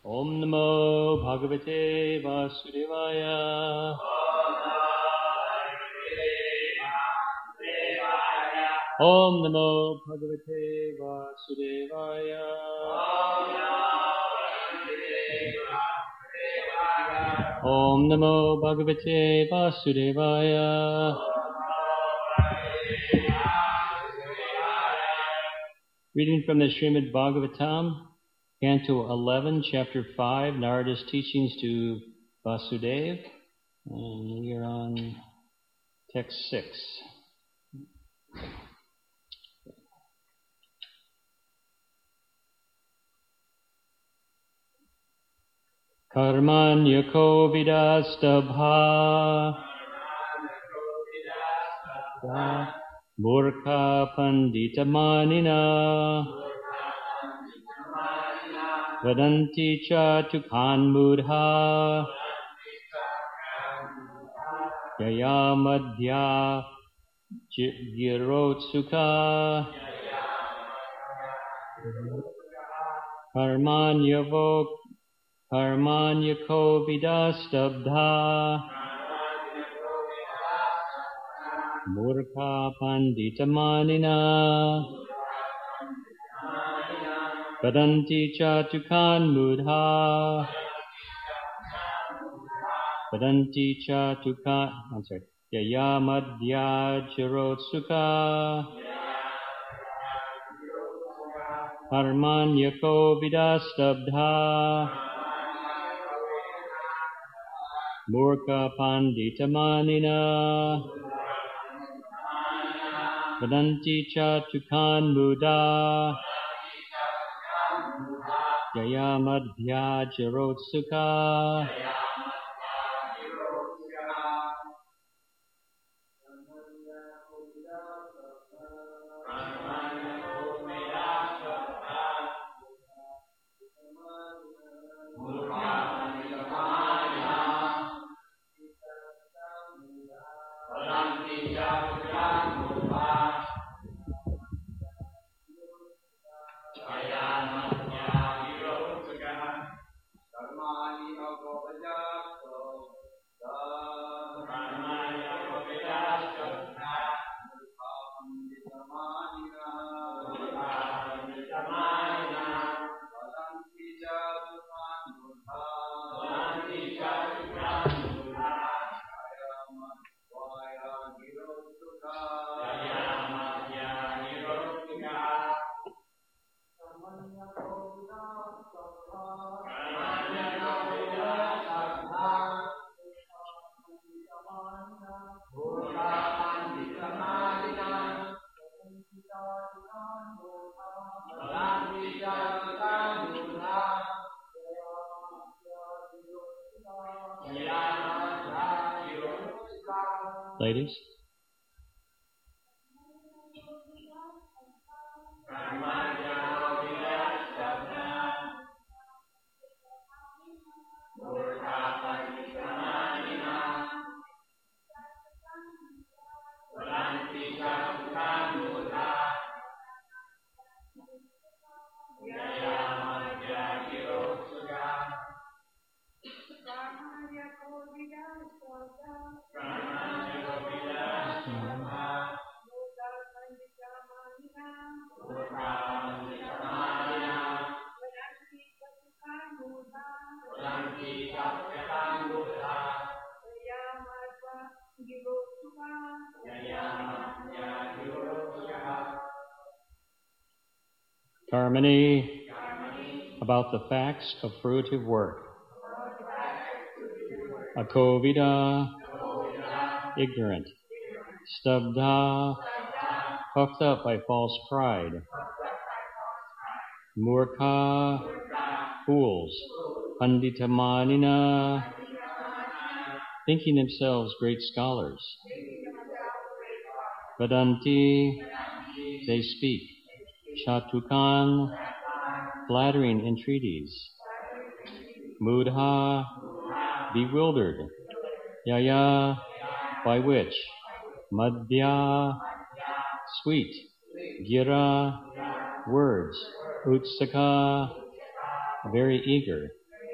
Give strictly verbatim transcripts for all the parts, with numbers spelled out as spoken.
Om Namo Bhagavate Vasudevaya. Om Namo Bhagavate Vasudevaya. Om Namo Bhagavate Vasudevaya. Reading from the Srimad Bhagavatam, Canto eleven, Chapter five, Narada's teachings to Vasudeva, and we are on text six. Karmanyako vidastabha Murkha pandita manina Vadanti cha tukhan mudha Yaya madhya girotsuka Karmanyavo Karmanyako vidastabdha Murkha pandita manina Vadanti cha tukhan mudha Vadanti cha tukhan I'm sorry Yaya madhya jirotsuka Karmanyako vidastabdha Murkha pandita manina Vadanti cha tukhan mudha Yaya madhya jirotsuka Ladies? Harmony about the facts of fruitive work. Akovida, ignorant. Stabdha, puffed up by false pride. Murkha, fools. Panditamanina, thinking themselves great scholars. Vadanti, they speak. Chatukan, flattering entreaties. Mudha, bewildered. Yaya, by which. Madhya, sweet. Gira, words. Utsaka, very eager.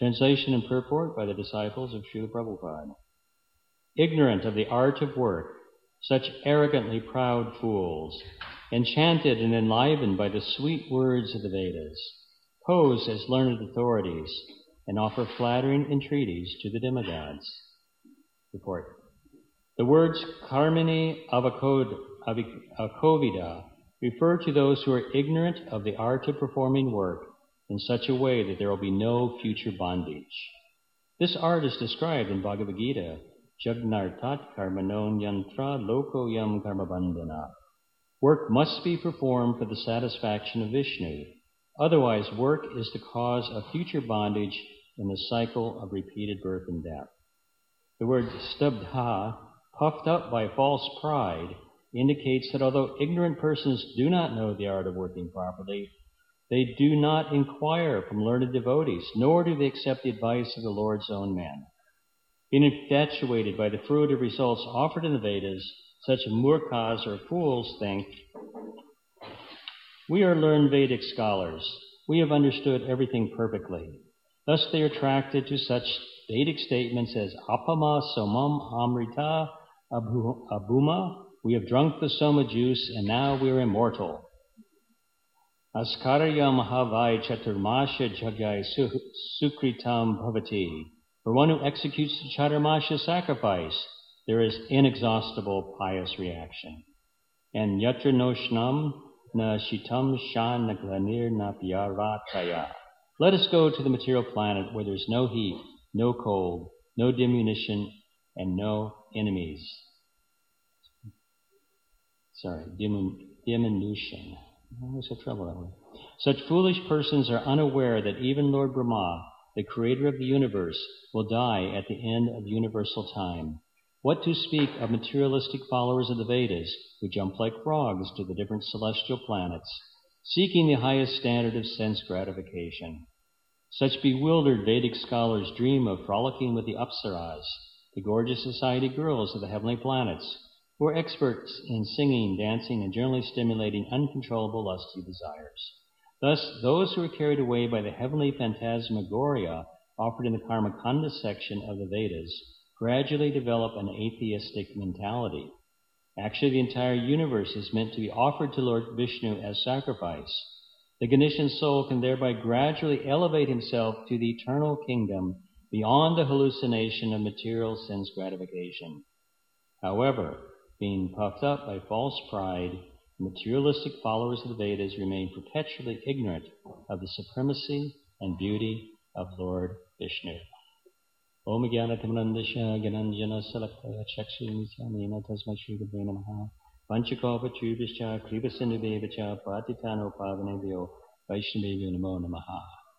Translation and purport by the disciples of Srila Prabhupada. Ignorant of the art of work, such arrogantly proud fools, enchanted and enlivened by the sweet words of the Vedas, pose as learned authorities and offer flattering entreaties to the demigods. Report. The words Karmini Avakovida refer to those who are ignorant of the art of performing work in such a way that there will be no future bondage. This art is described in Bhagavad Gita, Jagnartat karmanon yantra loko yam karmabandhana. Work must be performed for the satisfaction of Vishnu. Otherwise, work is the cause of future bondage in the cycle of repeated birth and death. The word stabdha, puffed up by false pride, indicates that although ignorant persons do not know the art of working properly, they do not inquire from learned devotees, nor do they accept the advice of the Lord's own men. Being infatuated by the fruitive results offered in the Vedas, such murkhas or fools think, we are learned Vedic scholars. We have understood everything perfectly. Thus they are attracted to such Vedic statements as apama somam amrita abhuma. We have drunk the soma juice and now we are immortal. Askarayam havai chaturmasha jagai sukritam bhavati. For one who executes the chaturmasha sacrifice, there is inexhaustible pious reaction. And yatra noshnam na shitam shan na glanir na pyarataya. Let us go to the material planet where there's no heat, no cold, no diminution, and no enemies. Sorry, dimin- diminution. I always have trouble that way. Such foolish persons are unaware that even Lord Brahma, the creator of the universe, will die at the end of universal time. What to speak of materialistic followers of the Vedas who jump like frogs to the different celestial planets, seeking the highest standard of sense gratification. Such bewildered Vedic scholars dream of frolicking with the Apsaras, the gorgeous society girls of the heavenly planets, who are experts in singing, dancing, and generally stimulating uncontrollable lusty desires. Thus, those who are carried away by the heavenly phantasmagoria offered in the Karmakanda section of the Vedas gradually develop an atheistic mentality. Actually, the entire universe is meant to be offered to Lord Vishnu as sacrifice. The Ganeshan soul can thereby gradually elevate himself to the eternal kingdom beyond the hallucination of material sense gratification. However, being puffed up by false pride, materialistic followers of the Vedas remain perpetually ignorant of the supremacy and beauty of Lord Vishnu. Om Gyanatamrandasha Gyananjana Salakaya Chakshinisanina Tasma Shri Gurve Namaha Vanchakopa Chubhischa Kripasindudevacha Patitano Pavanebhyo Vaishnavebhyo Namo Namaha.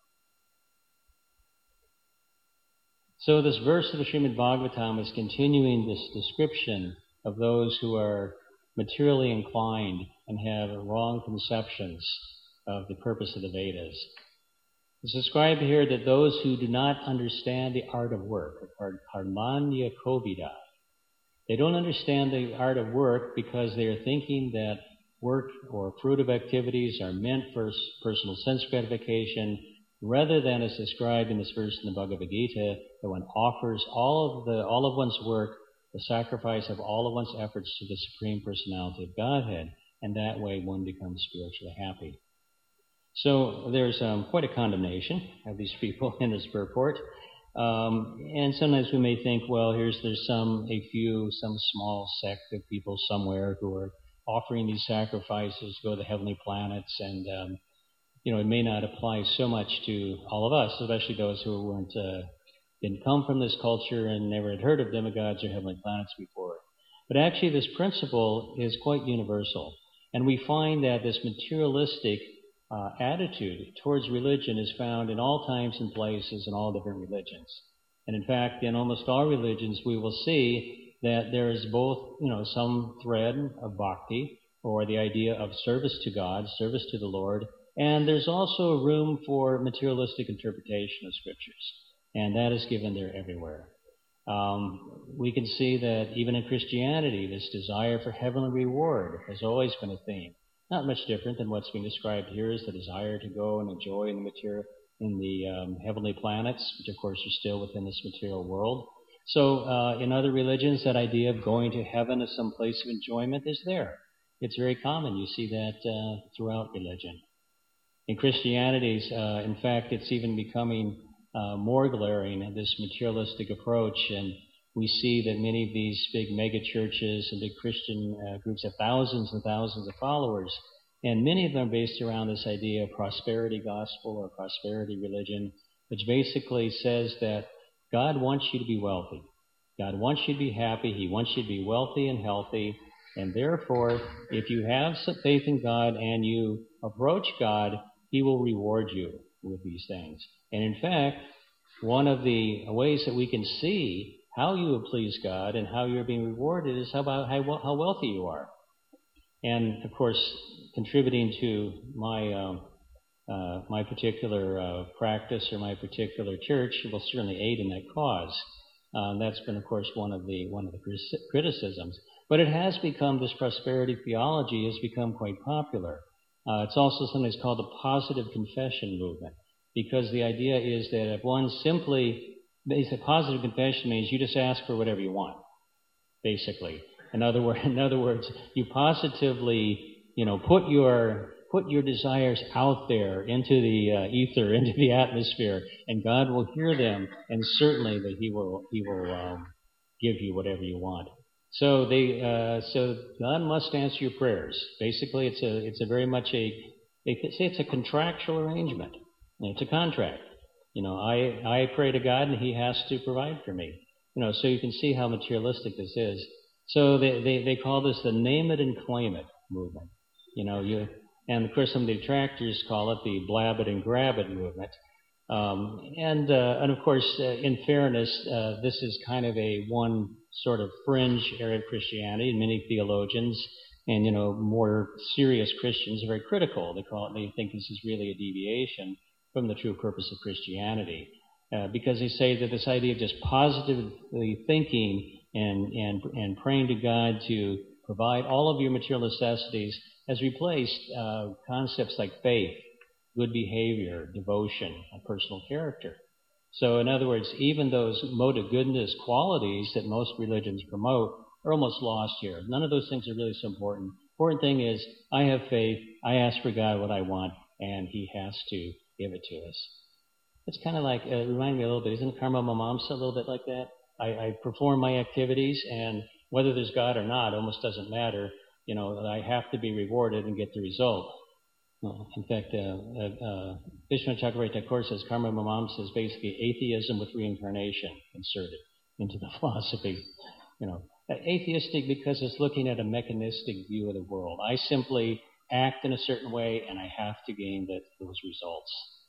So this verse of the Srimad Bhagavatam is continuing this description of those who are materially inclined and have wrong conceptions of the purpose of the Vedas. It's described here that those who do not understand the art of work are karmanya kovida. They don't understand the art of work because they are thinking that work or fruitive activities are meant for personal sense gratification, rather than as described in this verse in the Bhagavad Gita, that one offers all of the all of one's work, the sacrifice of all of one's efforts to the Supreme Personality of Godhead, and that way one becomes spiritually happy. So there's um, quite a condemnation of these people in this purport. Um, and sometimes we may think, well, here's there's some, a few, some small sect of people somewhere who are offering these sacrifices to go to the heavenly planets, and, um, you know, it may not apply so much to all of us, especially those who weren't, uh, didn't come from this culture and never had heard of demigods or heavenly planets before. But actually this principle is quite universal. And we find that this materialistic Uh, attitude towards religion is found in all times and places in all different religions. And in fact, in almost all religions, we will see that there is both, you know, some thread of bhakti, or the idea of service to God, service to the Lord, and there's also room for materialistic interpretation of scriptures. And that is given there everywhere. Um, we can see that even in Christianity, this desire for heavenly reward has always been a theme. Not much different than what's being described here is the desire to go and enjoy in the material, in the um, heavenly planets, which of course are still within this material world. So uh, in other religions, that idea of going to heaven as some place of enjoyment is there. It's very common. You see that uh, throughout religion. In Christianity, uh, in fact, it's even becoming uh, more glaring, this materialistic approach, and we see that many of these big mega churches and big Christian uh, groups have thousands and thousands of followers, and many of them are based around this idea of prosperity gospel or prosperity religion, which basically says that God wants you to be wealthy. God wants you to be happy. He wants you to be wealthy and healthy, and therefore, if you have some faith in God and you approach God, He will reward you with these things. And in fact, one of the ways that we can see how you will please God and how you're being rewarded is how about how, how wealthy you are. And of course, contributing to my um, uh, my particular uh, practice or my particular church will certainly aid in that cause. Um, that's been, of course, one of the one of the criticisms. But it has become, this prosperity theology has become quite popular. Uh, it's also sometimes called the positive confession movement, because the idea is that if one simply, a positive confession means you just ask for whatever you want, basically. In other words, in other words, you positively, you know, put your put your desires out there into the uh, ether, into the atmosphere, and God will hear them, and certainly that He will He will um, give you whatever you want. So they, uh, so God must answer your prayers. Basically, it's a, it's a very much a, they say it's a contractual arrangement. It's a contract. You know, I, I pray to God and He has to provide for me. You know, so you can see how materialistic this is. So they, they, they call this the name it and claim it movement. You know, you, and of course some of the detractors call it the blab it and grab it movement. Um, and, uh, and of course, uh, in fairness, uh, this is kind of a one sort of fringe area of Christianity, and many theologians and, you know, more serious Christians are very critical. They call it, they think this is really a deviation from the true purpose of Christianity, uh, because they say that this idea of just positively thinking and, and, and praying to God to provide all of your material necessities has replaced uh, concepts like faith, good behavior, devotion, and personal character. So in other words, even those mode of goodness qualities that most religions promote are almost lost here. None of those things are really so important. Important thing is, I have faith, I ask for God what I want, and He has to give it to us. It's kind of like, uh, it reminded me a little bit, isn't Karma Mamamsa a little bit like that? I, I perform my activities, and whether there's God or not almost doesn't matter. You know, I have to be rewarded and get the result. Well, in fact, uh, uh, uh, Vishnu Chakravarti Thakur says Karma Mamamsa is basically atheism with reincarnation inserted into the philosophy. You know, atheistic because it's looking at a mechanistic view of the world. I simply act in a certain way, and I have to gain the, those results.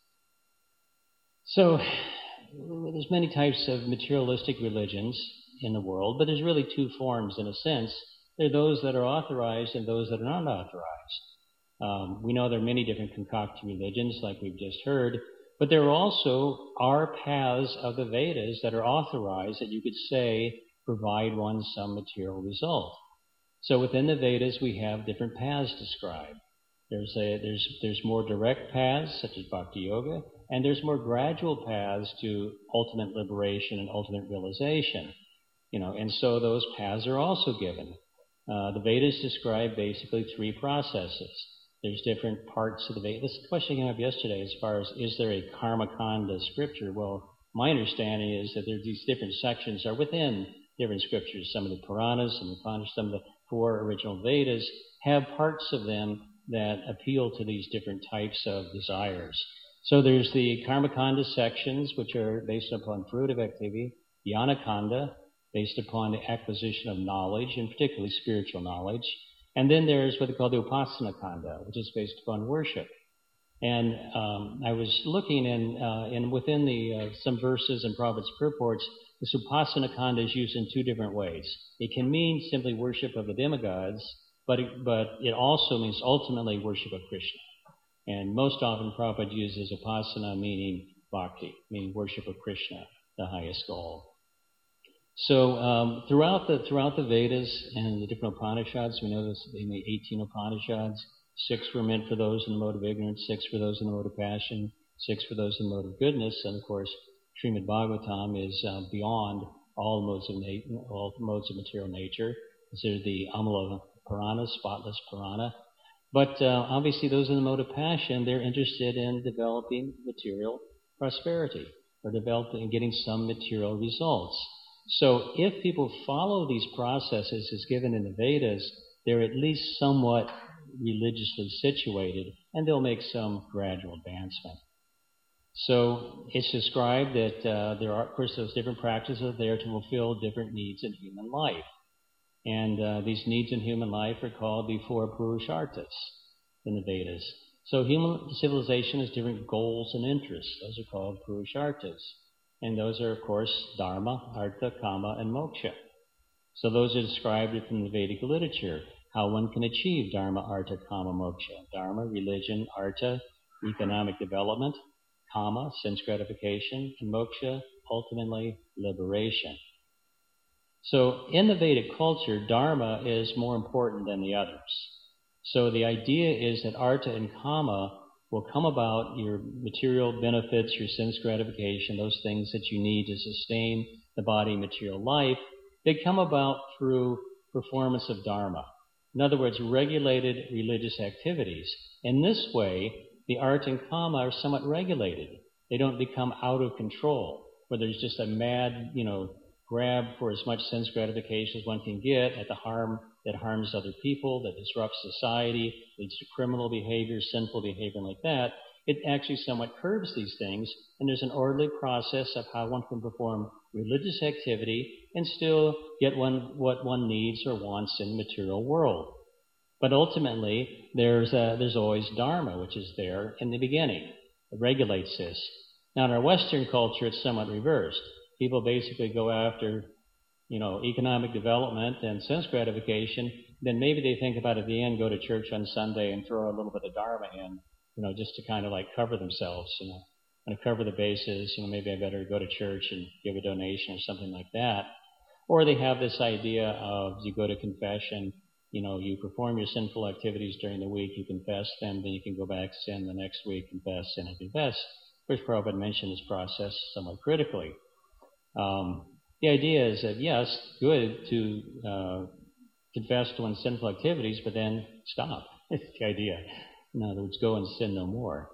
So there's many types of materialistic religions in the world, but there's really two forms in a sense. There are those that are authorized and those that are not authorized. Um, we know there are many different concocted religions, like we've just heard, but there also are paths of the Vedas that are authorized that you could say provide one some material result. So within the Vedas, we have different paths described. There's a, there's there's more direct paths, such as Bhakti Yoga, and there's more gradual paths to ultimate liberation and ultimate realization. You know, and so those paths are also given. Uh, the Vedas describe basically three processes. There's different parts of the Vedas. This question came up yesterday as far as, is there a Karma Kanda scripture? Well, my understanding is that there, these different sections are within different scriptures. Some of the Puranas, some of the Upanishads, some of the four original Vedas have parts of them that appeal to these different types of desires. So there's the Karma Kanda sections, which are based upon fruitive activity, Jnana Kanda, based upon the acquisition of knowledge, and particularly spiritual knowledge. And then there's what they call the Upasana Kanda, which is based upon worship. And um, I was looking in, uh, in within the uh, some verses and prophets' purports, this Upasana Kanda is used in two different ways. It can mean simply worship of the demigods, but it, but it also means ultimately worship of Krishna. And most often Prabhupada uses Upasana meaning bhakti, meaning worship of Krishna, the highest goal. So um, throughout the throughout the Vedas and the different Upanishads, we know this in the eighteen Upanishads, six were meant for those in the mode of ignorance, six for those in the mode of passion, six for those in the mode of goodness, and of course, Srimad Bhagavatam is uh, beyond all modes of na- all modes of material nature. Considered the Amala Purana, spotless Purana. But uh, obviously, those in the mode of passion, they're interested in developing material prosperity or developing getting some material results. So, if people follow these processes as given in the Vedas, they're at least somewhat religiously situated, and they'll make some gradual advancement. So it's described that uh, there are, of course, those different practices are there to fulfill different needs in human life. And uh, these needs in human life are called the four Purusharthas in the Vedas. So human civilization has different goals and interests. Those are called Purusharthas. And those are, of course, Dharma, Artha, Kama, and Moksha. So those are described within the Vedic literature, how one can achieve Dharma, Artha, Kama, Moksha. Dharma, religion; Artha, economic development; Kama, sense gratification; and Moksha, ultimately, liberation. So in the Vedic culture, Dharma is more important than the others. So the idea is that Artha and Kama will come about, your material benefits, your sense gratification, those things that you need to sustain the body material life, they come about through performance of Dharma. In other words, regulated religious activities. In this way, the Artha and Kama are somewhat regulated. They don't become out of control, where there's just a mad, you know, grab for as much sense gratification as one can get at the harm that harms other people, that disrupts society, leads to criminal behavior, sinful behavior like that. It actually somewhat curbs these things, and there's an orderly process of how one can perform religious activity and still get one what one needs or wants in the material world. But ultimately, there's uh, there's always Dharma, which is there in the beginning. It regulates this. Now, in our Western culture, it's somewhat reversed. People basically go after, you know, economic development and sense gratification. Then maybe they think about at the end, go to church on Sunday and throw a little bit of Dharma in, you know, just to kind of like cover themselves, you know, kind of cover the bases. You know, maybe I better go to church and give a donation or something like that. Or they have this idea of you go to confession, you know, you perform your sinful activities during the week, you confess them, then you can go back, sin the next week, confess, sin and confess. Which Prabhupada mentioned this process somewhat critically. Um, the idea is that, yes, good to uh, confess to one's sinful activities, but then stop. That's the idea. In other words, go and sin no more.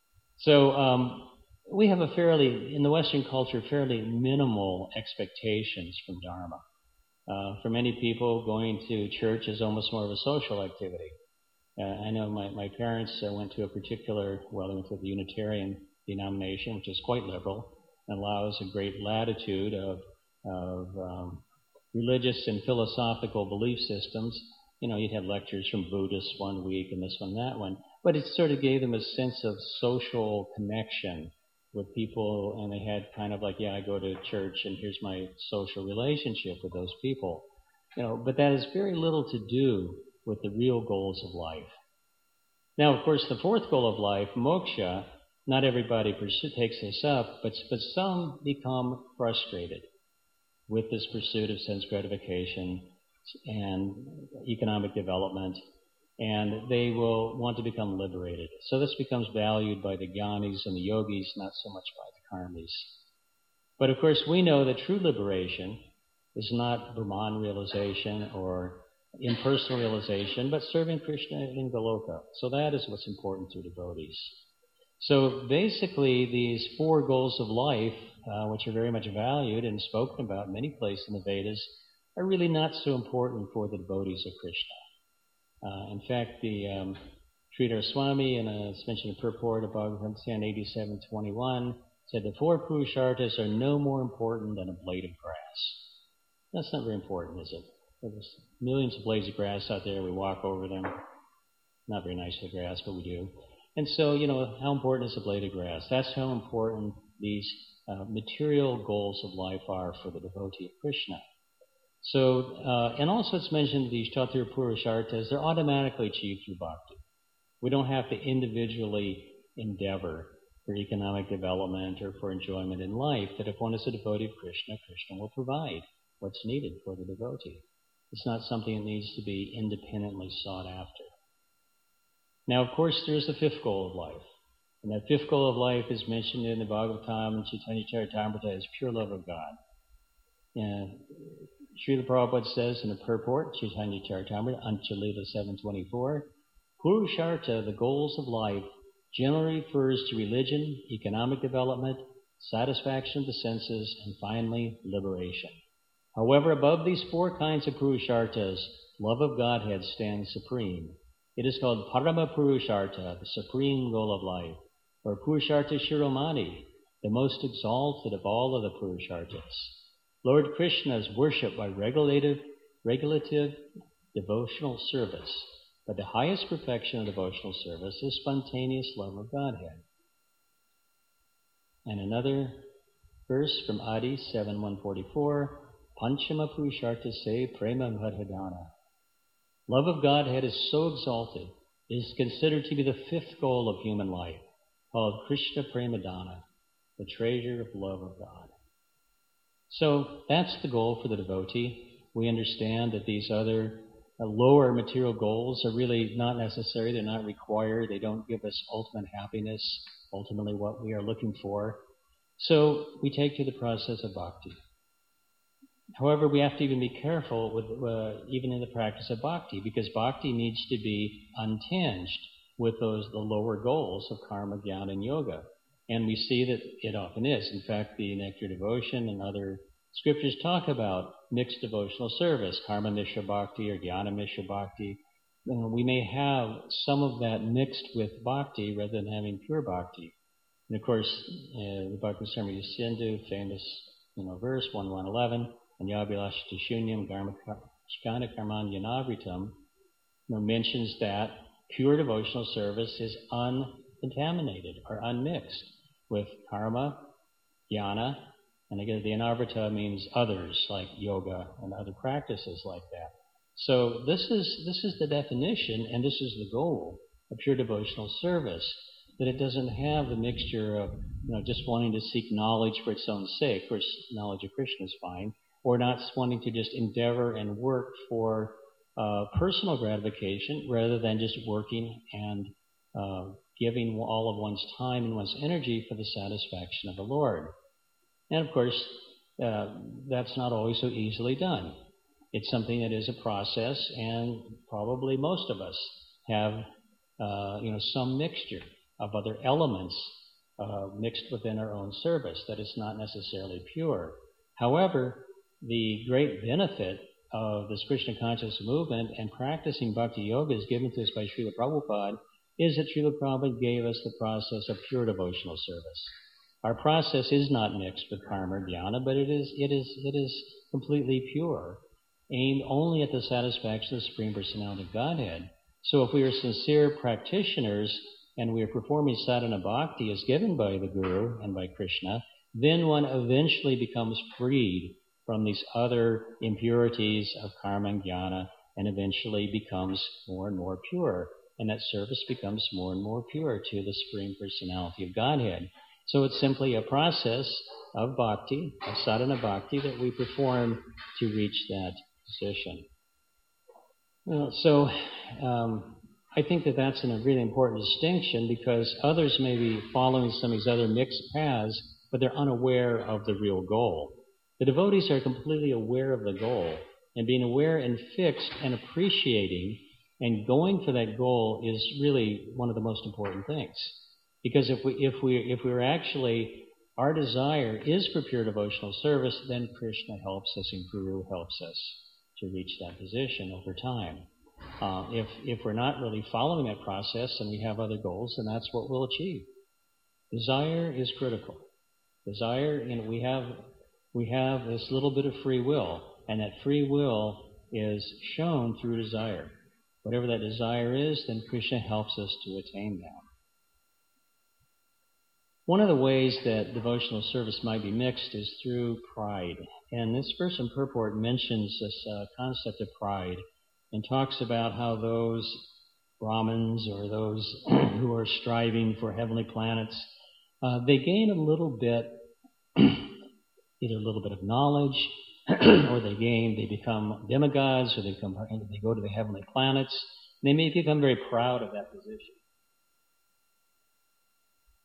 So um, we have a fairly, in the Western culture, fairly minimal expectations from Dharma. Uh, for many people, going to church is almost more of a social activity. Uh, I know my, my parents uh, went to a particular, well, they went to the Unitarian denomination, which is quite liberal, and allows a great latitude of, of um, religious and philosophical belief systems. You know, you'd have lectures from Buddhists one week and this one, that one. But it sort of gave them a sense of social connection with people, and they had kind of like, yeah, I go to church and here's my social relationship with those people. You know, but that has very little to do with the real goals of life. Now, of course, the fourth goal of life, moksha, not everybody pursues, takes this up, but, but some become frustrated with this pursuit of sense gratification and economic development, and they will want to become liberated. So this becomes valued by the jnanis and the yogis, not so much by the karmis. But of course, we know that true liberation is not Brahman realization or impersonal realization, but serving Krishna in Goloka. So that is what's important to devotees. So basically, these four goals of life, uh, which are very much valued and spoken about in many places in the Vedas, are really not so important for the devotees of Krishna. Uh, in fact, the um, Sridhar Swami, in a, it's mentioned in purport of Bhagavatam ten eighty-seven twenty-one, said the four Purusharthas are no more important than a blade of grass. That's not very important, is it? There's millions of blades of grass out there. We walk over them. Not very nice to the grass, but we do. And so, you know, how important is a blade of grass? That's how important these uh, material goals of life are for the devotee of Krishna. So, uh, and also it's mentioned these Chatur Purusharthas, they're automatically achieved through bhakti. We don't have to individually endeavor for economic development or for enjoyment in life, that if one is a devotee of Krishna, Krishna will provide what's needed for the devotee. It's not something that needs to be independently sought after. Now, of course, there's the fifth goal of life. And that fifth goal of life is mentioned in the Bhagavatam and Chaitanya Charitamrita as pure love of God. And Srila Prabhupada says in the purport, Chaitanya Charitamrita, Anchalita seven twenty-four, Purusharta, the goals of life, generally refers to religion, economic development, satisfaction of the senses, and finally, liberation. However, above these four kinds of Purushartas, love of Godhead stands supreme. It is called Parama Purusharta, the supreme goal of life, or Purusharta Shiromani, the most exalted of all of the Purushartas. Lord Krishna is worshipped by regulative, regulative devotional service, but the highest perfection of devotional service is spontaneous love of Godhead. And another verse from Adi seven one forty-four, Panchama Purusharta se prema bhadhadana. Love of Godhead is so exalted, it is considered to be the fifth goal of human life, called Krishna Premadana, the treasure of love of God. So that's the goal for the devotee. We understand that these other uh, lower material goals are really not necessary. They're not required. They don't give us ultimate happiness, ultimately what we are looking for. So we take to the process of bhakti. However, we have to even be careful with uh, even in the practice of bhakti, because bhakti needs to be untinged with those the lower goals of karma, jnana, and yoga. And we see that it often is. In fact, the Nectar Devotion and other scriptures talk about mixed devotional service, karma mishra bhakti or jnana mishra bhakti. And we may have some of that mixed with bhakti rather than having pure bhakti. And of course, uh, the Bhakti Samrita Sindhu, famous you know, verse one one eleven, Anyabhilasha Shunyam Shkana Karman Yanavritam, you know, mentions that pure devotional service is uncontaminated or unmixed with karma, jnana, and again, the anavrita means others, like yoga and other practices like that. So this is this is the definition, and this is the goal of pure devotional service, that it doesn't have the mixture of you know just wanting to seek knowledge for its own sake. Of course, knowledge of Krishna is fine, or not wanting to just endeavor and work for uh, personal gratification rather than just working and uh, giving all of one's time and one's energy for the satisfaction of the Lord. And of course, uh, that's not always so easily done. It's something that is a process, and probably most of us have, uh, you know, some mixture of other elements uh, mixed within our own service that is not necessarily pure. However, the great benefit of this Krishna conscious movement and practicing bhakti yoga is given to us by Srila Prabhupada is that Srila Prabhupada gave us the process of pure devotional service. Our process is not mixed with karma or jnana, but it is it is it is completely pure, aimed only at the satisfaction of the Supreme Personality of Godhead. So if we are sincere practitioners and we are performing sadhana bhakti as given by the Guru and by Krishna, then one eventually becomes freed from these other impurities of karma and jnana, and eventually becomes more and more pure. And that service becomes more and more pure to the Supreme Personality of Godhead. So it's simply a process of bhakti, of sadhana bhakti, that we perform to reach that position. Well, so um, I think that that's a really important distinction, because others may be following some of these other mixed paths, but they're unaware of the real goal. The devotees are completely aware of the goal, and being aware and fixed and appreciating and going for that goal is really one of the most important things. Because if we if we if we're actually our desire is for pure devotional service, then Krishna helps us and Guru helps us to reach that position over time. Uh, if if we're not really following that process and we have other goals, then that's what we'll achieve. Desire is critical. Desire, you know, we have we have this little bit of free will, and that free will is shown through desire. Whatever that desire is, then Krishna helps us to attain that. One of the ways that devotional service might be mixed is through pride. And this verse in purport mentions this uh, concept of pride and talks about how those Brahmins or those who are striving for heavenly planets, uh, they gain a little bit, either a little bit of knowledge, or they gain, they become demigods, or they become, they go to the heavenly planets. They may become very proud of that position.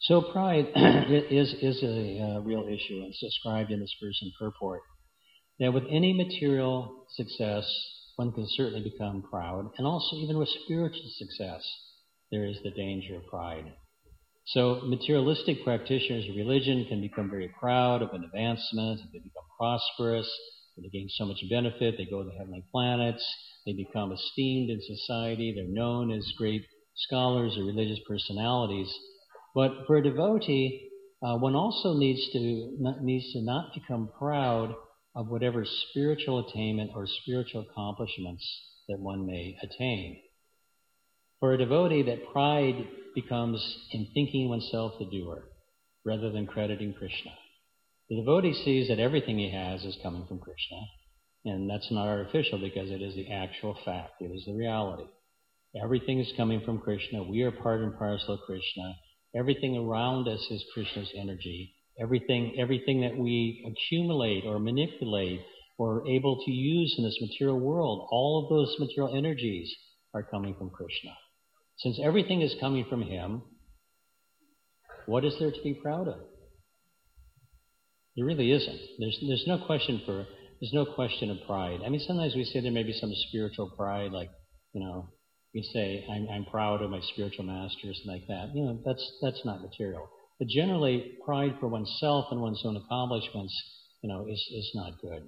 So pride is, is a uh, real issue, and it's described in this verse in purport. That with any material success, one can certainly become proud, and also even with spiritual success, there is the danger of pride. So materialistic practitioners of religion can become very proud of an advancement, they become prosperous, they gain so much benefit, they go to the heavenly planets, they become esteemed in society, they're known as great scholars or religious personalities. But for a devotee, uh, one also needs to not, needs to not become proud of whatever spiritual attainment or spiritual accomplishments that one may attain. For a devotee, that pride becomes in thinking oneself the doer, rather than crediting Krishna. The devotee sees that everything he has is coming from Krishna, and that's not artificial because it is the actual fact. It is the reality. Everything is coming from Krishna. We are part and parcel of Krishna. Everything around us is Krishna's energy. Everything, everything that we accumulate or manipulate or are able to use in this material world, all of those material energies are coming from Krishna. Since everything is coming from him, what is there to be proud of? There really isn't. There's, there's no question for, there's no question of pride. I mean, sometimes we say there may be some spiritual pride, like, you know, we say, I'm, I'm proud of my spiritual masters and like that. You know, that's, that's not material. But generally, pride for oneself and one's own accomplishments, you know, is, is not good.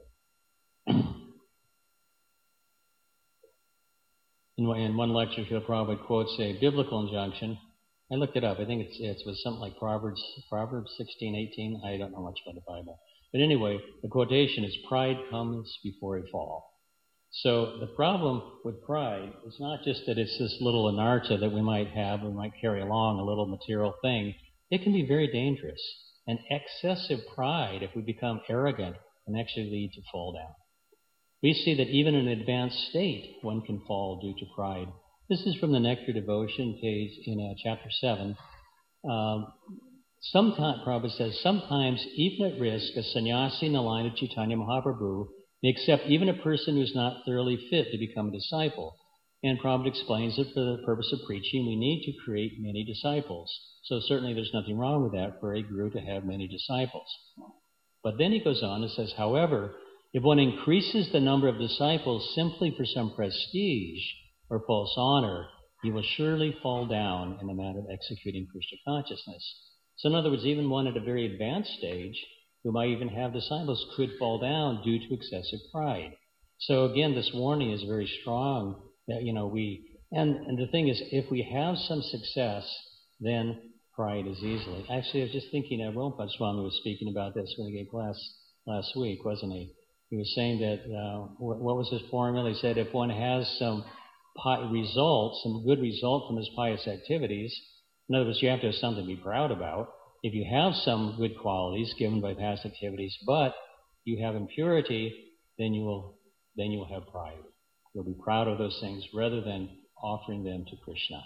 in, in one lecture, Srila Prabhupada quotes a biblical injunction. I looked it up. I think it's, it's was something like Proverbs, Proverbs sixteen, eighteen. I don't know much about the Bible. But anyway, the quotation is, pride comes before a fall. So the problem with pride is not just that it's this little anartha that we might have, we might carry along, a little material thing. It can be very dangerous. And excessive pride, if we become arrogant, can actually lead to fall down. We see that even in an advanced state, one can fall due to pride. This is from the Nectar Devotion, page in uh, chapter seven. Um, sometimes, Prabhupada says, sometimes, even at risk, a sannyasi in the line of Chaitanya Mahaprabhu may accept even a person who is not thoroughly fit to become a disciple. And Prabhupada explains that for the purpose of preaching, we need to create many disciples. So certainly there's nothing wrong with that for a guru to have many disciples. But then he goes on and says, however, if one increases the number of disciples simply for some prestige or false honor, he will surely fall down in the matter of executing Krishna consciousness. So in other words, even one at a very advanced stage, who might even have disciples, could fall down due to excessive pride. So again, this warning is very strong that, you know, we, and, and the thing is, if we have some success, then pride is easily. Actually, I was just thinking, uh, Rompa Swami was speaking about this when he gave class last week, wasn't he? He was saying that, uh, what, what was his formula? He said if one has some pi- results, some good result from his pious activities, in other words, you have to have something to be proud about. If you have some good qualities given by past activities, but you have impurity, then you will then you will have pride. You'll be proud of those things rather than offering them to Krishna.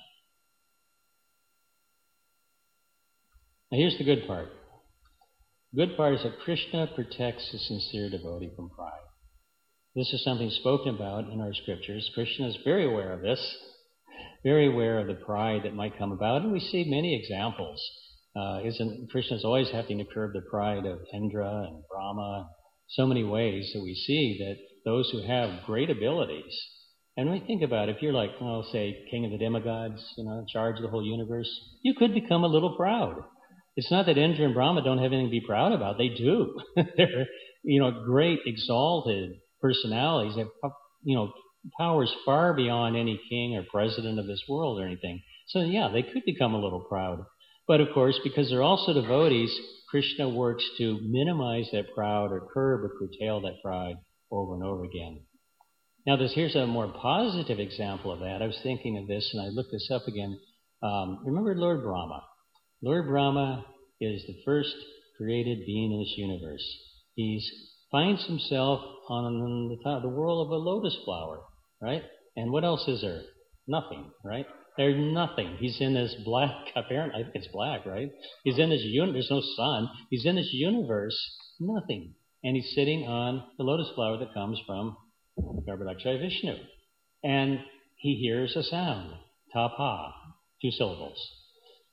Now here's the good part. The good part is that Krishna protects the sincere devotee from pride. This is something spoken about in our scriptures. Krishna is very aware of this, very aware of the pride that might come about, and we see many examples. Uh, isn't Krishna's always having to curb the pride of Indra and Brahma, so many ways that we see that those who have great abilities, and when we think about it, if you're like, oh, say, king of the demigods, you know, in charge of the whole universe, you could become a little proud. It's not that Indra and Brahma don't have anything to be proud about. They do. They're, you know, great, exalted personalities. They have, you know, powers far beyond any king or president of this world or anything. So, yeah, they could become a little proud. But, of course, because they're also devotees, Krishna works to minimize that pride or curb or curtail that pride over and over again. Now, this, here's a more positive example of that. I was thinking of this, and I looked this up again. Um, remember Lord Brahma? Lord Brahma is the first created being in this universe. He finds himself on the top of the world of a lotus flower, right? And what else is there? Nothing, right? There's nothing. He's in this black, apparently, I think it's black, right? He's in this universe, there's no sun. He's in this universe, nothing. And he's sitting on the lotus flower that comes from Garbhodakshaya Vishnu. And he hears a sound, tapa, two syllables.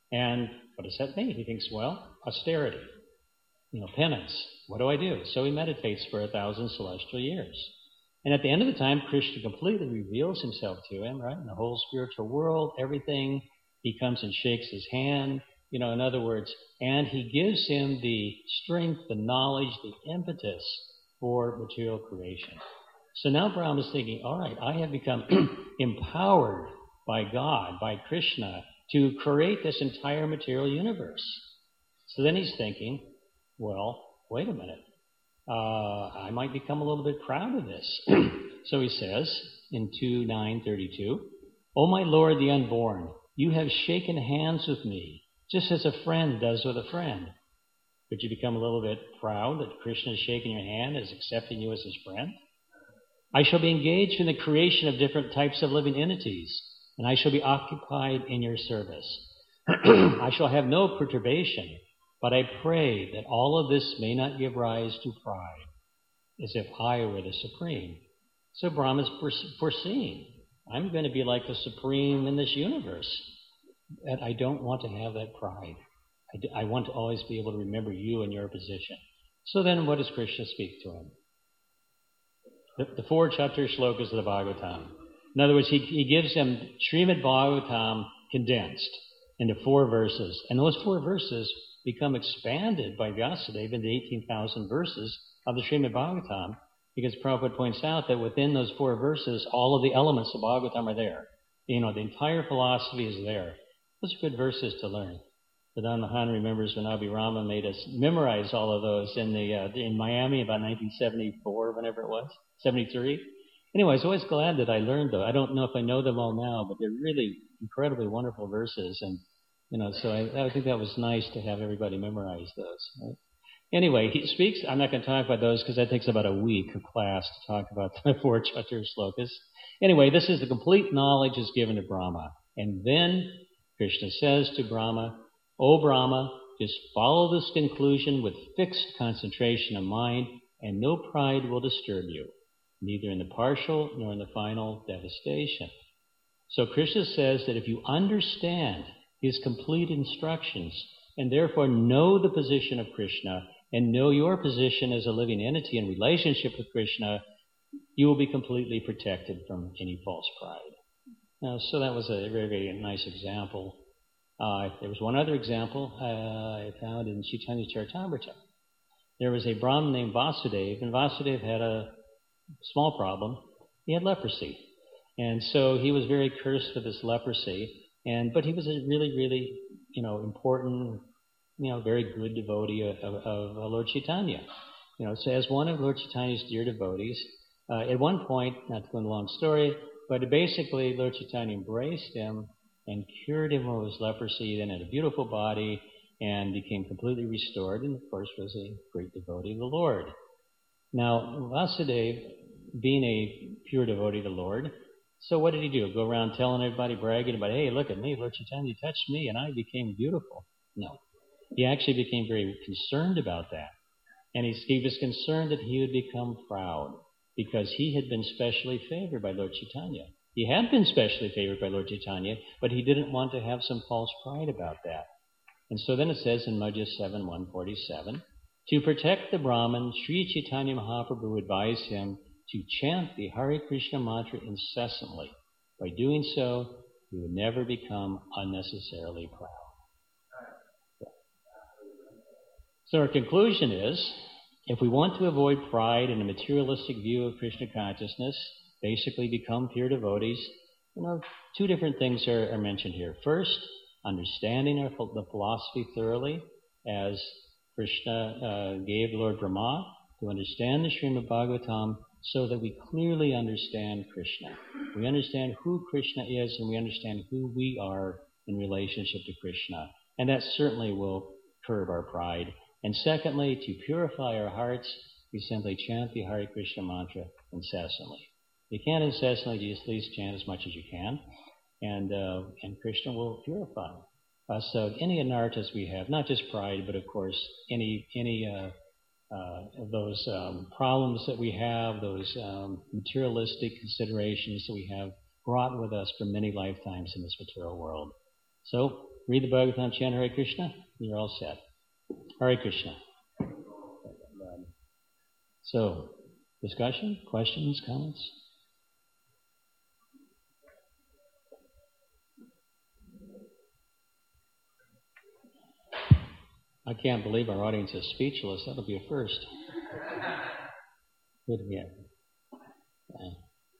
And what does that mean? He thinks, well, austerity, you know, penance. What do I do? So he meditates for a thousand celestial years. And at the end of the time, Krishna completely reveals himself to him, right? In the whole spiritual world, everything. He comes and shakes his hand, you know, in other words, and he gives him the strength, the knowledge, the impetus for material creation. So now Brahma is thinking, all right, I have become empowered by God, by Krishna, to create this entire material universe. So then he's thinking, well, wait a minute. Uh, I might become a little bit proud of this. So he says in two nine thirty-two, O my Lord the unborn, you have shaken hands with me, just as a friend does with a friend. Could you become a little bit proud that Krishna is shaking your hand, is accepting you as his friend? I shall be engaged in the creation of different types of living entities, and I shall be occupied in your service. I shall have no perturbation, but I pray that all of this may not give rise to pride, as if I were the supreme. So Brahma's foreseeing, I'm going to be like the supreme in this universe, and I don't want to have that pride. I, do, I want to always be able to remember you and your position. So then what does Krishna speak to him? The, the four chapter shlokas of the Bhagavatam. In other words, he, he gives him Srimad Bhagavatam condensed into four verses. And those four verses become expanded by Vyasadeva into eighteen thousand verses of the Srimad Bhagavatam, because Prabhupada points out that within those four verses, all of the elements of Bhagavatam are there. You know, the entire philosophy is there. Those are good verses to learn. Pradhan Mahan remembers when Abhi Rama made us memorize all of those in the uh, in Miami about nineteen seventy-four, whenever it was, seventy-three. Anyway, I was always glad that I learned them. I don't know if I know them all now, but they're really incredibly wonderful verses. And, you know, so I, I think that was nice to have everybody memorize those. Right? Anyway, he speaks. I'm not going to talk about those because that takes about a week of class to talk about the four chatur slokas. Anyway, this is the complete knowledge is given to Brahma. And then Krishna says to Brahma, O Brahma, just follow this conclusion with fixed concentration of mind, and no pride will disturb you, neither in the partial nor in the final devastation. So Krishna says that if you understand his complete instructions, and therefore know the position of Krishna, and know your position as a living entity in relationship with Krishna, you will be completely protected from any false pride. Now, so that was a very, very nice example. Uh, there was one other example uh, I found in Chaitanya Charitamrita. There was a Brahmin named Vasudeva, and Vasudeva had a small problem. He had leprosy. And so he was very cursed with this leprosy. And but he was a really, really, you know, important, you know, very good devotee of, of, of Lord Chaitanya. You know, so as one of Lord Chaitanya's dear devotees, uh, at one point, not to go into a long story, but basically Lord Chaitanya embraced him and cured him of his leprosy, then had a beautiful body, and became completely restored, and of course was a great devotee of the Lord. Now, Vasudeva, being a pure devotee of the Lord, so what did he do? Go around telling everybody, bragging about, hey, look at me, Lord Chaitanya touched me, and I became beautiful. No. He actually became very concerned about that. And he, he was concerned that he would become proud, because he had been specially favored by Lord Chaitanya. He had been specially favored by Lord Chaitanya, but he didn't want to have some false pride about that. And so then it says in Madhya seven one forty-seven, to protect the Brahman, Sri Chaitanya Mahaprabhu advised him to chant the Hare Krishna mantra incessantly. By doing so, he would never become unnecessarily proud. So our conclusion is, if we want to avoid pride and a materialistic view of Krishna consciousness, basically become pure devotees, you know, two different things are, are mentioned here. First, understanding our, the philosophy thoroughly, as Krishna uh, gave Lord Brahma to understand the Srimad Bhagavatam so that we clearly understand Krishna. We understand who Krishna is and we understand who we are in relationship to Krishna. And that certainly will curb our pride. And secondly, to purify our hearts, we simply chant the Hare Krishna mantra incessantly. You can't incessantly, you at least chant as much as you can, and uh, and Krishna will purify us of any anarthas we have, not just pride, but of course any any uh, uh, of those um, problems that we have, those um, materialistic considerations that we have brought with us for many lifetimes in this material world. So read the Bhagavatam, chant Hare Krishna, you're all set. Hare Krishna. So, discussion, questions, comments? I can't believe our audience is speechless. That'll be a first. Good, yeah. yeah.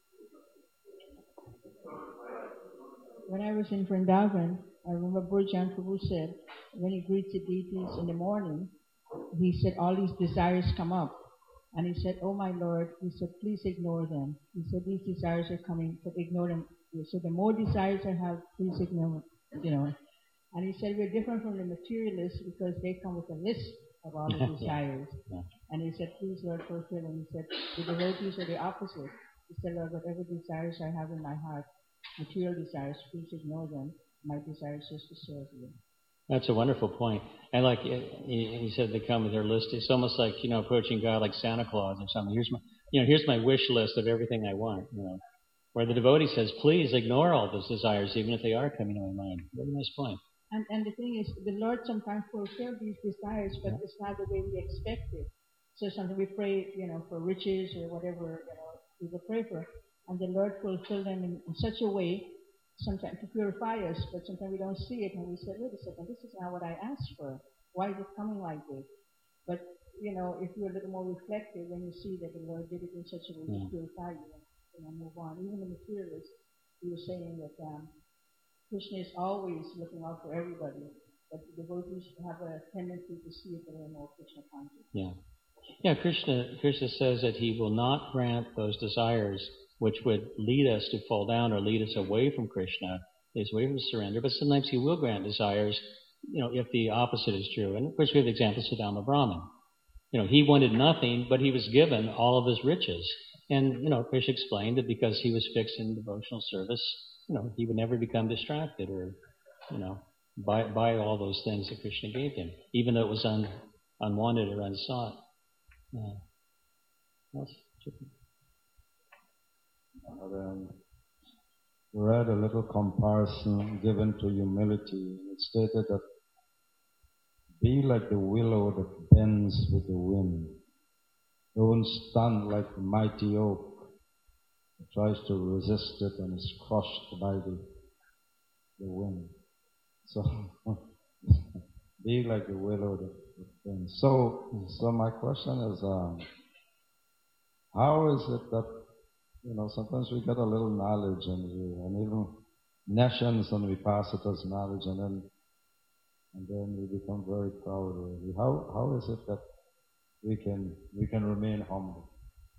When I was in Vrindavan, I remember Burjan Prabhu said, when he greets the deities in the morning, he said, all these desires come up. And he said, oh my Lord, he said, please ignore them. He said, these desires are coming, but ignore them. So the more desires I have, please ignore them, you know. And he said, we're different from the materialists because they come with a list of all the desires. Yeah. And he said, please, Lord, fulfill them. He said, the devotees are the opposite. He said, Lord, whatever desires I have in my heart, material desires, please ignore them. My desire is just to serve you. That's a wonderful point. And like he said, they come with their list. It's almost like, you know, approaching God like Santa Claus or something. Here's my, you know, here's my wish list of everything I want, you know. Where the devotee says, please ignore all those desires, even if they are coming to my mind. Very nice point. And, and the thing is, the Lord sometimes fulfills these desires, but yeah. it's not the way we expect it. So sometimes we pray, you know, for riches or whatever, you know, people pray for, and the Lord fulfills them in, in such a way, sometimes to purify us, but sometimes we don't see it, and we say, wait a second, this is not what I asked for. Why is it coming like this? But, you know, if you're a little more reflective, then you see that the Lord did it in such a way yeah. to purify you and, you know, move on. Even the materialists, he was saying that um, Krishna is always looking out for everybody, but the devotees have a tendency to see it that they're more Krishna conscious. Yeah. Yeah, Krishna, Krishna says that he will not grant those desires which would lead us to fall down or lead us away from Krishna, lead us away from surrender, but sometimes he will grant desires, you know, if the opposite is true. And of course we have the example of Sudama Brahman. You know, he wanted nothing, but he was given all of his riches. And, you know, Krishna explained that because he was fixed in devotional service, you know, he would never become distracted or, you know, by, by all those things that Krishna gave him, even though it was un, unwanted or unsought. Yeah. Yes? Um, read a little comparison given to humility. It stated that be like the willow that bends with the wind. Don't stand like the mighty oak that tries to resist it and is crushed by the, the wind. So, be like the willow that, that bends. So, so my question is, um, how is it that, you know, sometimes we get a little knowledge and we, and even nations and we pass it as knowledge and then and then we become very proud of it. How how is it that we can we can remain humble?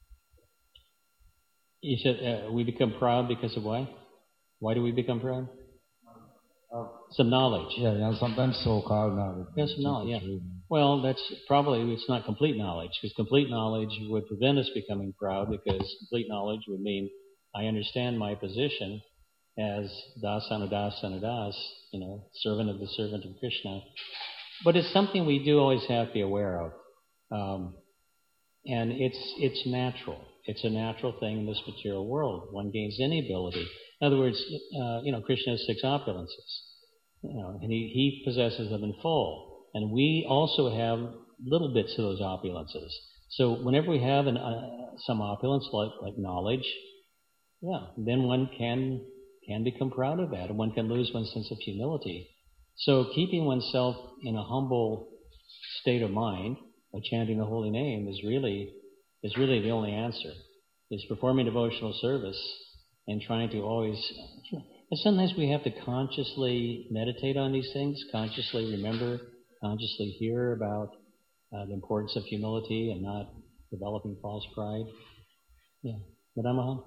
You said uh, we become proud because of why? Why do we become proud? Uh, some knowledge. Yeah, yeah. Sometimes so-called knowledge. Yes, knowledge. Yeah. Well, that's probably it's not complete knowledge because complete knowledge would prevent us becoming proud because complete knowledge would mean I understand my position as das anadas anadas, you know, servant of the servant of Krishna. But it's something we do always have to be aware of, um, and it's it's natural. It's a natural thing in this material world. One gains any ability. In other words, uh, you know, Krishna has six opulences, you know, and he, he possesses them in full. And we also have little bits of those opulences. So whenever we have an, uh, some opulence, like, like knowledge, yeah, then one can can become proud of that, and one can lose one's sense of humility. So keeping oneself in a humble state of mind by chanting the holy name is really is really the only answer. Is performing devotional service and trying to always. And sometimes we have to consciously meditate on these things, consciously remember, consciously hear about uh, the importance of humility and not developing false pride. Yeah, Madam Mahan.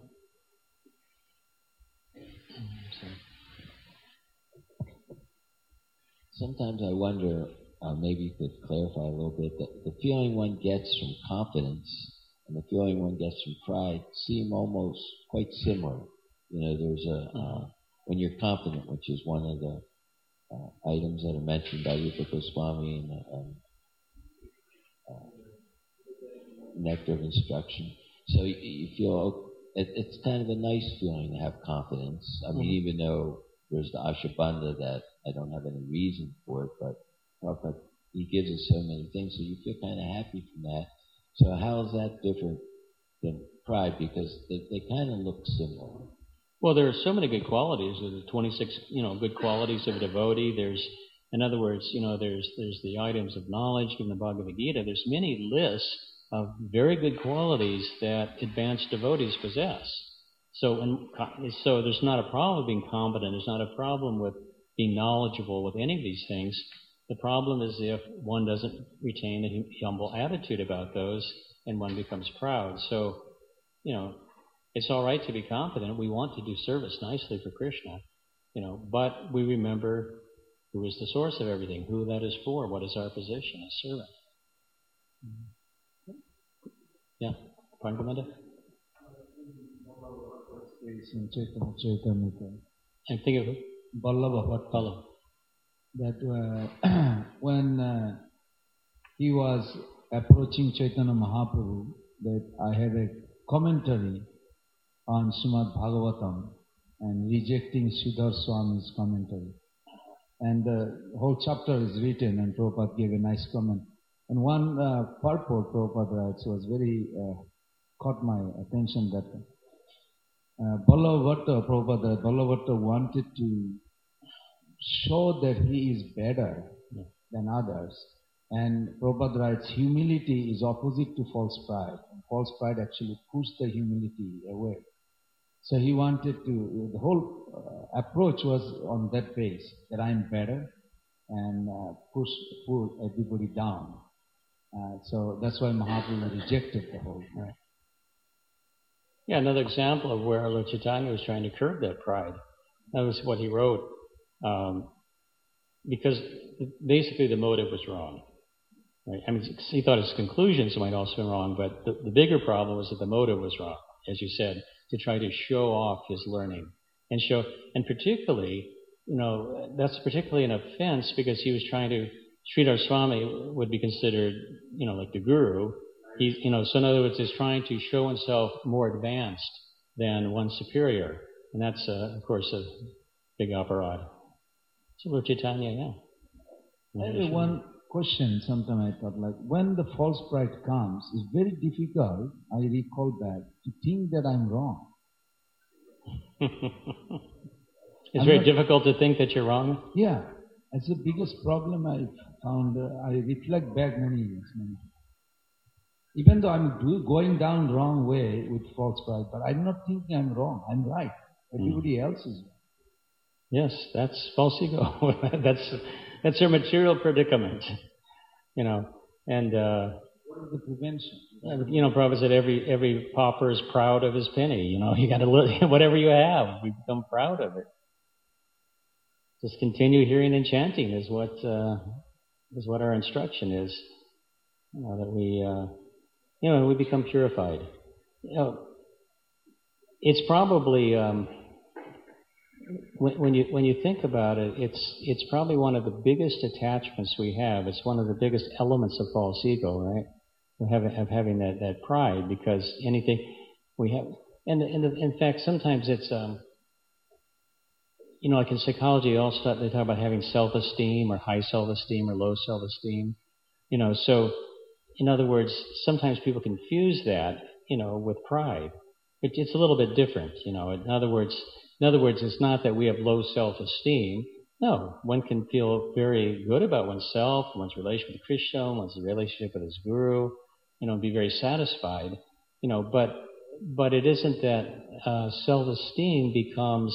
Sometimes I wonder, uh, maybe you could clarify a little bit, that the feeling one gets from confidence and the feeling one gets from pride seem almost quite similar. You know, there's a, uh, when you're confident, which is one of the uh, items that are mentioned by Rupa Goswami in the um, uh, Nectar of Instruction. So you, you feel, it, it's kind of a nice feeling to have confidence. I mean, mm-hmm. even though There's the Ashabandha that I don't have any reason for it, but Prabhupada, he gives us so many things, so you feel kind of happy from that. So how is that different than pride? Because they, they kind of look similar. Well, there are so many good qualities. There's the twenty-six, you know, good qualities of a devotee. There's, in other words, you know, there's there's the items of knowledge given the Bhagavad Gita. There's many lists of very good qualities that advanced devotees possess. So, and, so there's not a problem with being competent. There's not a problem with being knowledgeable with any of these things. The problem is if one doesn't retain a humble attitude about those and one becomes proud. So, you know, it's all right to be competent. We want to do service nicely for Krishna, you know, but we remember who is the source of everything, who that is for, what is our position as servant. Yeah, Pangamada? In Chaitanya Charitamrita. And think of who? Vallabha Bhatta. Vallabha. That uh, when uh, he was approaching Chaitanya Mahaprabhu, that I had a commentary on Srimad Bhagavatam and rejecting Sridhar Swami's commentary. And the whole chapter is written, and Prabhupada gave a nice comment. And one uh, purport Prabhupada writes was very, uh, caught my attention that uh, Vallabha Prabhupada, Vallabha wanted to show that he is better than others. And Prabhupada writes, humility is opposite to false pride. And false pride actually pushes the humility away. So he wanted to, the whole uh, approach was on that base, that I'm better, and uh, push, pull everybody down. Uh, so that's why Mahaprabhu rejected the whole thing. Yeah, another example of where Lord Chaitanya was trying to curb that pride. That was what he wrote. Um, because basically the motive was wrong. Right? I mean, he thought his conclusions might also be wrong, but the, the bigger problem was that the motive was wrong, as you said, to try to show off his learning. And show, and particularly, you know, that's particularly an offense because he was trying to, Sridhar Swami would be considered, you know, like the guru. He, you know, so in other words, he's trying to show himself more advanced than one superior. And that's, uh, of course, a big aparad. So Lord Chaitanya, yeah. I have one question. Sometimes I thought, like, when the false pride comes, it's very difficult, I recall back, to think that I'm wrong. It's I'm very not, difficult to think that you're wrong? Yeah. That's the biggest problem I found. Uh, I reflect back many years. Many. Even though I'm do, going down the wrong way with false pride, but I'm not thinking I'm wrong. I'm right. Everybody mm. else is wrong. Yes, that's false ego. that's that's your material predicament, you know. And uh, what is the prevention? You know, Prabhupada said every every pauper is proud of his penny. You know, you got to look whatever you have, we become proud of it. Just continue hearing and chanting is what uh, is what our instruction is. You know, that we uh, you know we become purified. You know, it's probably. Um, When, when you when you think about it, it's it's probably one of the biggest attachments we have. It's one of the biggest elements of false ego, right? Of having, of having that, that pride, because anything we have, and, and in fact, sometimes it's um, you know, like in psychology, they also they talk about having self-esteem or high self-esteem or low self-esteem. You know, so in other words, sometimes people confuse that, you know, with pride. It, it's a little bit different, you know. In other words. In other words, it's not that we have low self-esteem. No, one can feel very good about oneself, one's relationship with Krishna, one's relationship with his guru, you know, be very satisfied, you know, but but it isn't that uh, self-esteem becomes,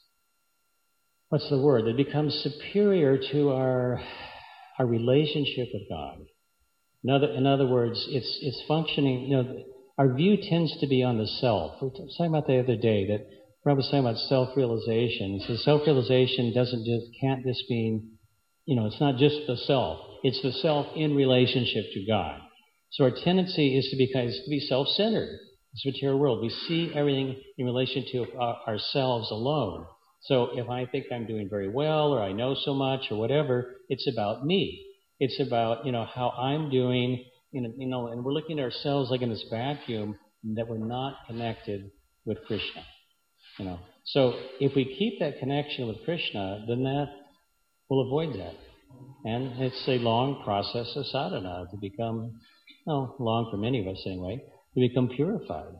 what's the word? It becomes superior to our our relationship with God. In other, in other words, it's it's functioning, you know, our view tends to be on the self. We were talking about the other day that Prabhupada was talking about self-realization. He says self-realization doesn't just, can't just mean, you know, it's not just the self. It's the self in relationship to God. So our tendency is to be, is to be self-centered. This material world. We see everything in relation to our, ourselves alone. So if I think I'm doing very well, or I know so much, or whatever, it's about me. It's about, you know, how I'm doing, you know, and we're looking at ourselves like in this vacuum that we're not connected with Krishna. You know, So if we keep that connection with Krishna, then that will avoid that. And it's a long process of sadhana to become, well, long for many of us anyway, to become purified.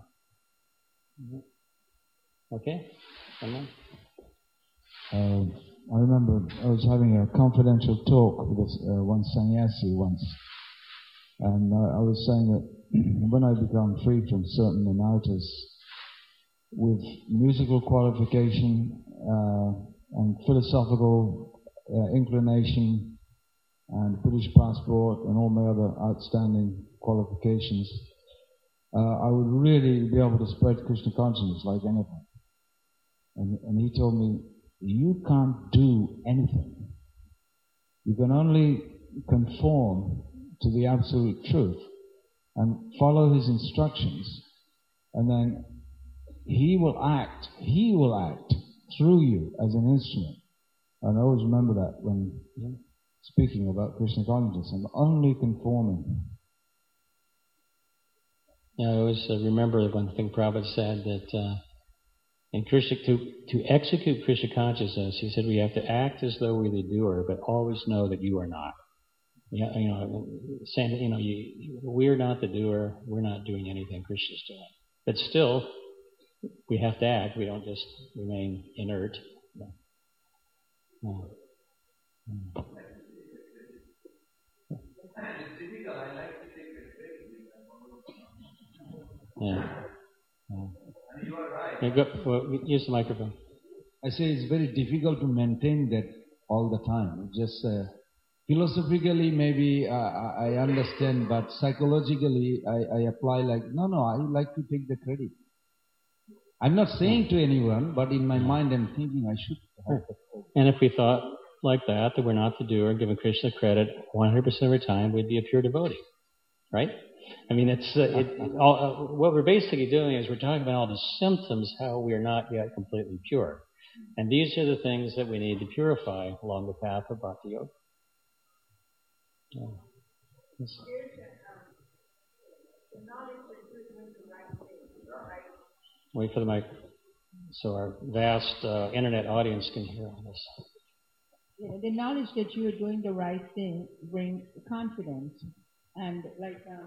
Okay? Someone? Uh, I remember I was having a confidential talk with this, uh, one sannyasi once, and uh, I was saying that when I become free from certain anarthas, with musical qualification uh, and philosophical uh, inclination and British passport and all my other outstanding qualifications, uh, I would really be able to spread Krishna consciousness like anything. And, and he told me, you can't do anything. You can only conform to the absolute truth and follow his instructions, and then he will act, he will act through you as an instrument. And I always remember that when speaking about Krishna consciousness, I'm only conforming. Yeah, I always uh, remember one thing Prabhupada said, that uh, in Krishna, to, to execute Krishna consciousness, he said we have to act as though we're the doer, but always know that you are not. You know, you know saying that, you know, you, we're not the doer, we're not doing anything Krishna's doing. But still, we have to act. We don't just remain inert. No. No. No. Yeah. Yeah. Yeah, go, well, use the microphone. I say it's very difficult to maintain that all the time. Just uh, philosophically, maybe uh, I understand, but psychologically, I, I apply like, no, no, I like to take the credit. I'm not saying to anyone, but in my mind I'm thinking I should have the credit. And if we thought like that, that we're not the doer, giving Krishna credit one hundred percent of our time, we'd be a pure devotee. Right? I mean, it's uh, it, all, uh, what we're basically doing is we're talking about all the symptoms, how we are not yet completely pure. And these are the things that we need to purify along the path of Bhakti Yoga. Yeah. Yes. Wait for the mic so our vast uh, internet audience can hear all this. Yeah, the knowledge that you are doing the right thing brings confidence. And like um,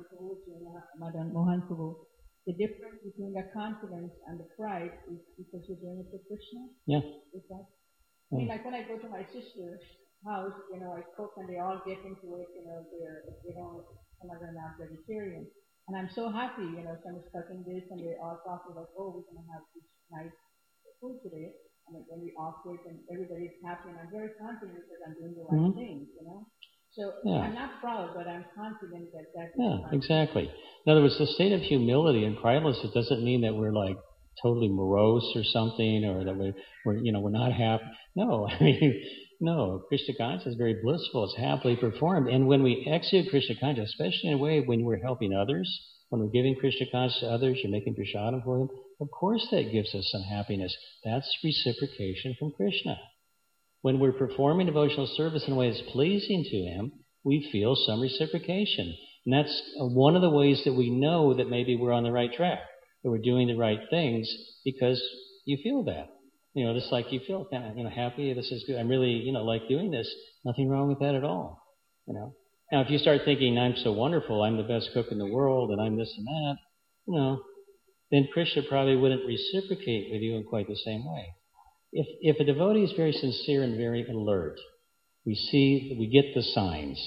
Madan Mohan Prabhu, the difference between the confidence and the pride is because you're doing it for Krishna. Yeah. Is that? I mean, like when I go to my sister's house, you know, I cook and they all get into it, you know, they're, they don't, some of them are not vegetarian. And I'm so happy, you know, someone's cooking this and they all talking like, oh, we're going to have this nice food today. And when we offer it and everybody's happy, and I'm very confident that I'm doing the right mm-hmm. thing, you know. So yeah. I'm not proud, but I'm confident that that's Yeah, exactly. In other words, the state of humility and pridelessness doesn't mean that we're like totally morose or something, or that we're, we're you know, we're not happy. No, I mean, no. Krishna consciousness is very blissful. It's happily performed. And when we execute Krishna consciousness, especially in a way when we're helping others, when we're giving Krishna consciousness to others, you're making prasadam for them, of course that gives us some happiness. That's reciprocation from Krishna. When we're performing devotional service in a way that's pleasing to Him, we feel some reciprocation. And that's one of the ways that we know that maybe we're on the right track, that we're doing the right things, because you feel that. You know, just like you feel kind of, you know, happy, this is good, I'm really, you know, like doing this. Nothing wrong with that at all, you know. Now, if you start thinking, I'm so wonderful, I'm the best cook in the world, and I'm this and that, you know, then Krishna probably wouldn't reciprocate with you in quite the same way. If if a devotee is very sincere and very alert, we see, we get the signs.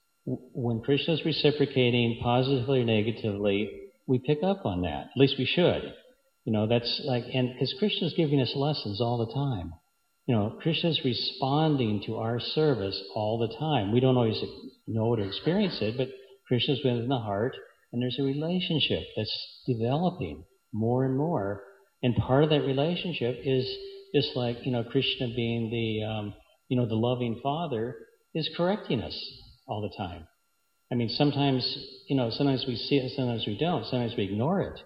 When Krishna is reciprocating positively or negatively, we pick up on that. At least we should. You know, that's like, and because Krishna is giving us lessons all the time. You know, Krishna is responding to our service all the time. We don't always know it or experience it, but Krishna is within the heart, and there's a relationship that's developing more and more. And part of that relationship is just like, you know, Krishna being the, um, you know, the loving Father is correcting us all the time. I mean, sometimes, you know, sometimes we see it, sometimes we don't. Sometimes we ignore it,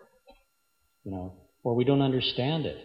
you know, or we don't understand it.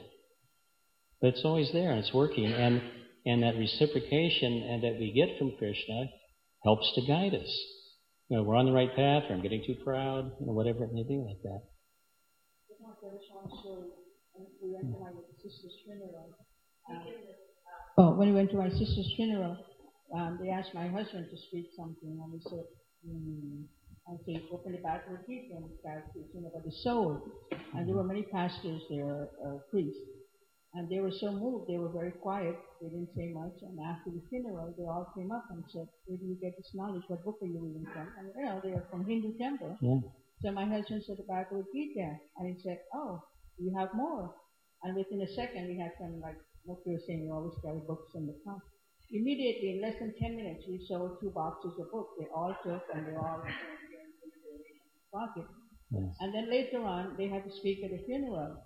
But it's always there and it's working. And, and that reciprocation and that we get from Krishna helps to guide us. You know, we're on the right path, or I'm getting too proud, you know, whatever it may be like that. There was one story, and we went to my sister's funeral, uh, oh, when we went to my sister's funeral, um, they asked my husband to speak something, and he said, hmm, and so he opened the Bible read and started teaching about the soul. And there were many pastors there, uh, priests, and they were so moved. They were very quiet. They didn't say much. And after the funeral, they all came up and said, "Where do you get this knowledge? What book are you reading from?" And you know, they are from Hindu temple. Yeah. So my husband said the Bhagavad Gita, and he said, "Oh, you have more." And within a second, we had some, like what you were saying, you always carry books in the car. Immediately, in less than ten minutes, we sold two boxes of books. They all took, and they all went in their pocket. Yes. And then later on, they had to speak at the funeral,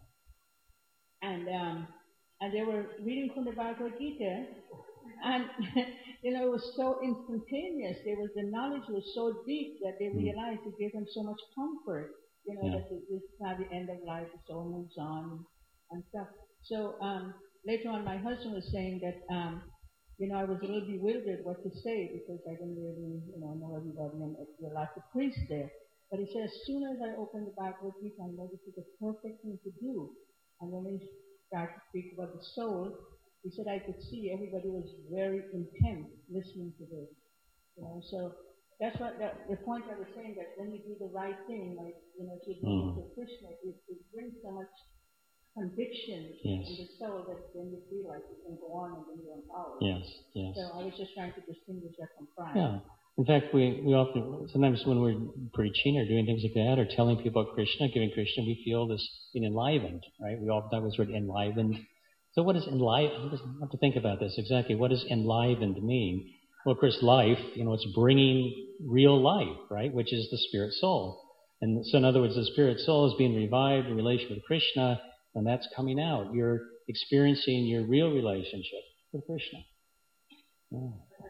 and um, and they were reading from the Bhagavad Gita, and you know, it was so instantaneous. There was the knowledge was so deep that they realized it gave them so much comfort. You know, Yeah. that this is not the end of life; the soul moves on and stuff. So um, later on, my husband was saying that um, you know, I was a little bewildered what to say because I didn't really, you know, know everybody, and there were lots of priests there. But he said, as soon as I opened the Bhagavad Gita, I know this is the perfect thing to do. And when we started to speak about the soul, he said I could see everybody was very intent listening to this. You know, so that's what the, the point I was saying, that when you do the right thing, like, you know, to bring to Krishna, it, it brings so much conviction Yes. in the soul that then you feel like you can go on and then you're empowered. Yes. Yes. So I was just trying to distinguish that from pride. Yeah. In fact, we, we often, sometimes when we're preaching or doing things like that or telling people about Krishna, giving Krishna, we feel this being enlivened, right? We oftentimes word enlivened. So what does enlivened, I have to think about this exactly. What does enlivened mean? Well, of course, life, you know, it's bringing real life, right? Which is the spirit soul. And so in other words, the spirit soul is being revived in relation with Krishna, and that's coming out. You're experiencing your real relationship with Krishna. Yeah.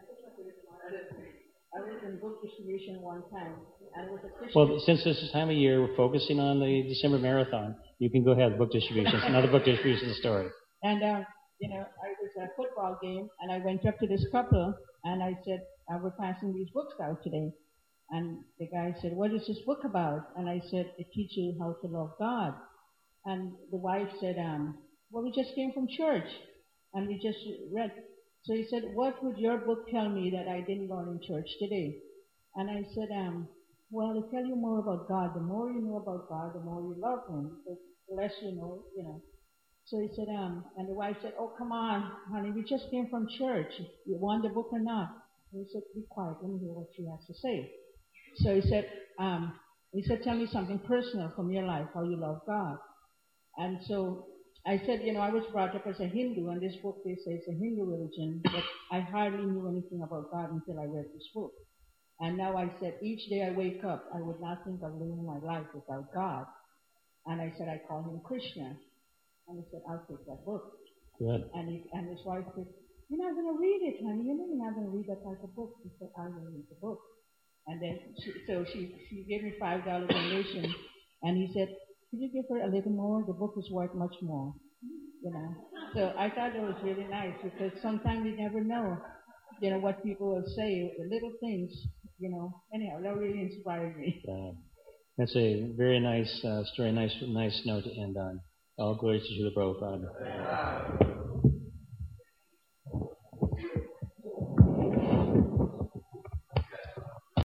I was in book distribution one time, and it was a Christian. Well, since this is time of year, we're focusing on the December marathon. You can go ahead, book distribution. It's another book distribution story. And, um, you know, I was at a football game, and I went up to this couple, and I said, uh, we're passing these books out today. And the guy said, what is this book about? And I said, it teaches you how to love God. And the wife said, um, well, we just came from church, and we just read. So he said, what would your book tell me that I didn't learn in church today? And I said, um, well, it'll tell you more about God. The more you know about God, the more you love Him. The less you know, you know. So he said, um, and the wife said, oh, come on, honey, we just came from church. You want the book or not? And he said, be quiet, let me hear what she has to say. So he said, um, he said, tell me something personal from your life, how you love God. And so I said, you know, I was brought up as a Hindu, and this book, they say it's a Hindu religion, but I hardly knew anything about God until I read this book. And now I said, each day I wake up, I would not think of living my life without God. And I said, I call Him Krishna. And he said, I'll take that book. Good. And, he, and his wife said, you're not going to read it, honey. You know you're not going to read that type of book. He said, I will read the book. And then, she, so she, she gave me five dollars donation. And he said, could you give her a little more? The book is worth much more. You know. So I thought it was really nice because sometimes you never know, you know, what people will say, the little things, you know. Anyhow, that really inspired me. Uh, that's a very nice uh, story, nice nice note to end on. All glory to the Prabhupada.